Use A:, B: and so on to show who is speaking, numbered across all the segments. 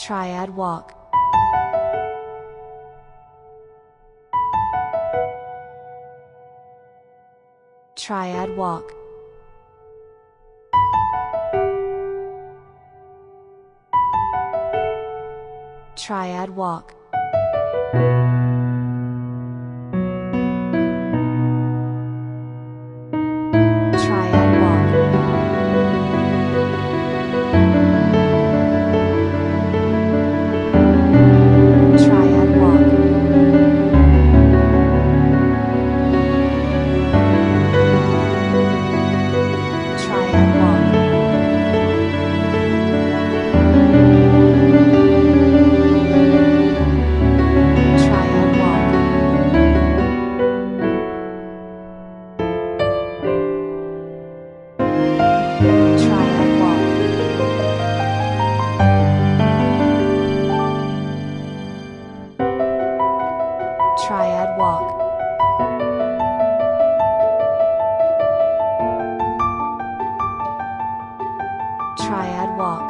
A: Triad walk. Triad walk. Triad walk. Triad walk. Triad walk. Triad walk. Triad walk. Triad walk. Triad walk. Triad walk.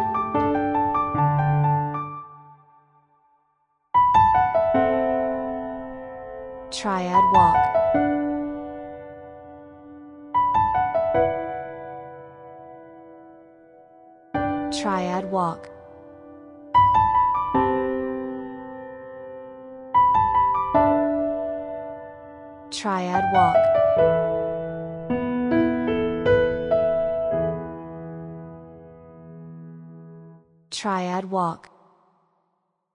A: Triad walk. Triad walk. Triad walk. Triad walk.